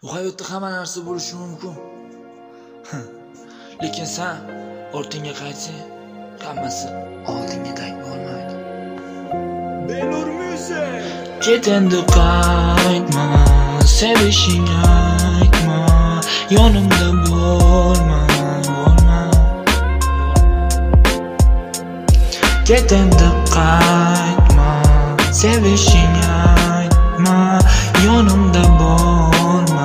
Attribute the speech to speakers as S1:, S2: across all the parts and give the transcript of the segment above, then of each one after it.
S1: Bu hayotda hamma narsa bo'lishi mumkin. Lekin sen ortingga qaytsang, hammasi oldingidek bo'lmaydi. Belur Music. Ket endi qaytma, sevishing aytma, yonimda bo'lma. Ket endi qaytma, sevishing aytma, yonimda bo'lma.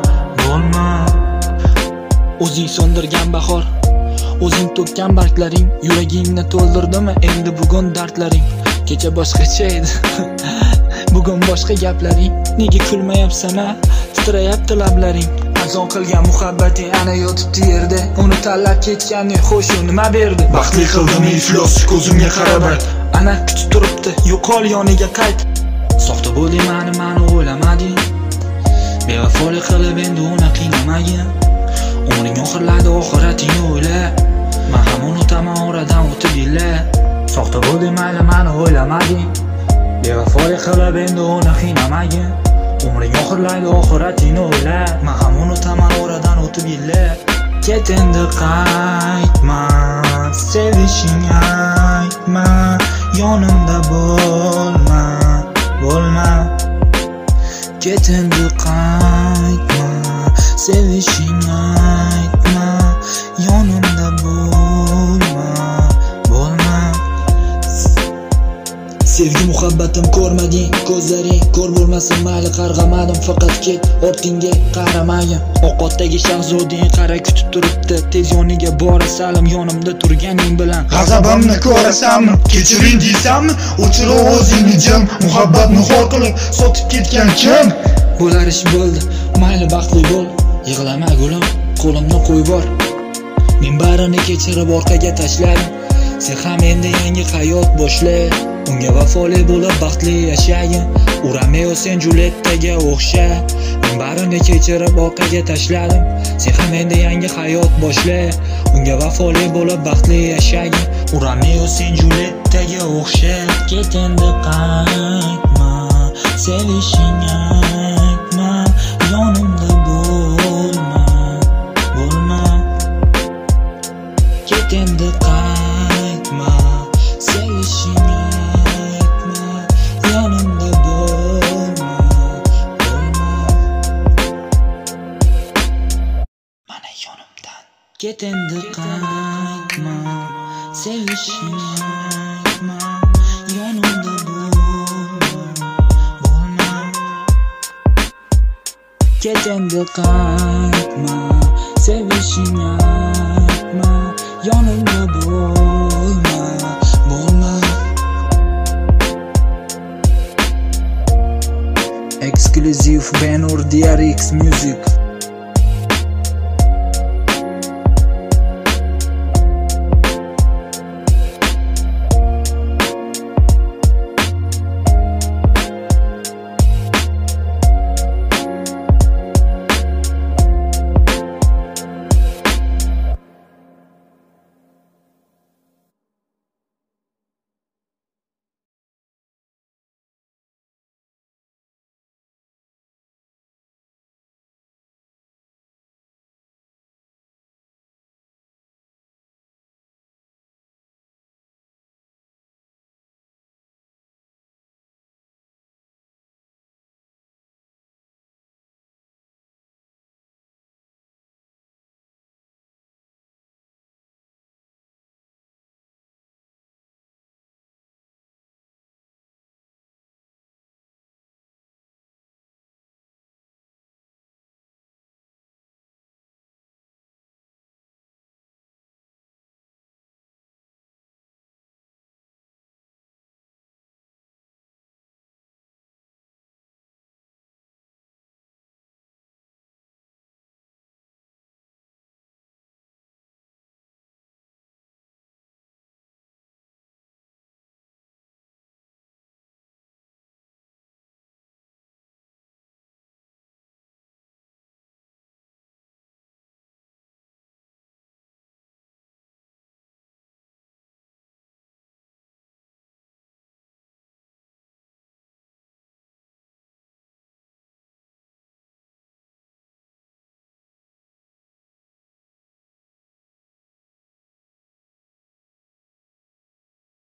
S1: O'zing so'ndirgan bahor, o'zing to'kkan barglaring, yuragingni to'ldirdimi endi bugun dardlaring? Kecha boshqacha edi, bugun boshqa gaplaring. Nega kulmayapsan-a, titrayapti lablaring? Azon qilgan muhabbating ana yotibdi yerda, uni tanlab ketganing xo'sh u nima berdi?
S2: Baxtli qildim iflos, ko'zimga qarab ayt.
S1: Ana kutib turibdi, yo'qol yoniga qayt. Soxta bo'lding, mani o'ylamading. Bevafolik qilib endi uni qiynamagin. Umring oxirladi, oxiratingni o'yla. Men ham unutaman, oradan o'tib yillar. Soxta bo'lding, mayli meni o'ylamading. Bevafolik qilib endi uni qiynamagin. Umring oxirlaydi, oxiratingni o'yla. Men ham unutaman, oradan o'tib yillar. Ket endi qaytma, sevishing aytma, yonimda bo'lma. Ket endi qaytma, sevishing aytma, yonimda bo'lma. Sevgi muhabbatim ko'rmading, ko'zlaring ko'r bo'lmasin, mayli qarg'amadim, faqat ket ortingga qaramagin. Oqotdagi shahzoding qara kutib turibdi, tez yoniga borasalim yonimda turganing bilan.
S2: G'azabimni ko'rasanmi, kechiring deysanmi, o'chir o'zingni jim, muhabbatni xor qilib sotib ketgan kim?
S1: Bo'lar ish bo'ldi, mayli baxtli bo'l, yig'lama gulim, qo'limni qo'y bor. Men barini kechirib orqaga tashladim, sen ham endi yangi hayot boshla. Unga vafoli bo'lib baxtli yashagin. Romeo sen Juliettaga o'xsha. Men barini kechirib orqaga tashladim, sen ham endi yangi hayot boshla. Unga vafoli bo'lib baxtli yashagin. Romeo sen Juliettaga o'xsha. Ket endi qaytma, sevishing aytma, yonimda bo'lma. Ket endi qaytma, sevishing aytma, yonimda bo'lma. Mana yonimdan. Ket endi qaytma, sevishing aytma, yonimda bo'lma. Ket endi qaytma, sevishing aytma, yonimda bo'lma. Exclusive Benur DRX Music.